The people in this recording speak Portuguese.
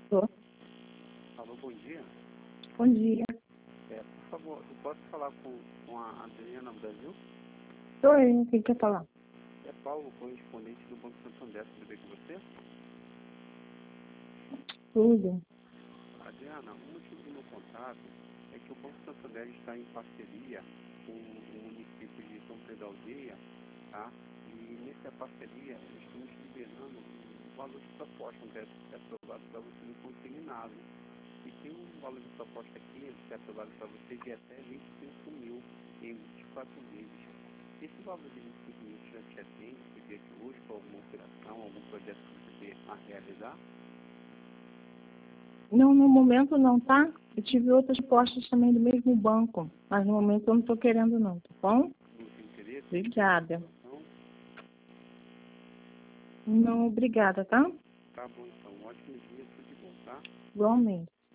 Tô. Alô, bom dia. Bom dia. Por favor, eu posso falar com a Adriana Brasil? Sou eu. Quem quer falar? É Paulo, correspondente do Banco Santander, tudo bem com você? Tudo. Adriana, o motivo do meu contato é que o Banco Santander está em parceria com o município de São Pedro da Aldeia, tá? E nessa parceria, nós estamos liberando um valor de proposta, um crédito que é aprovado para você no consignado. E tem um valor de proposta aqui, que é aprovado para você de até 25 mil em 24 vezes. Esse valor de 25 mil já te atende, podia que hoje, para alguma operação, algum projeto que você tenha a realizar? Não, no momento não, tá? Eu tive outras postas também do mesmo banco, mas no momento eu não estou querendo não, tá bom? Não tem interesse? Obrigada. Então, Não, obrigada, tá? tá bom então. Um ótimo dia, tudo de bom, tá? Igualmente.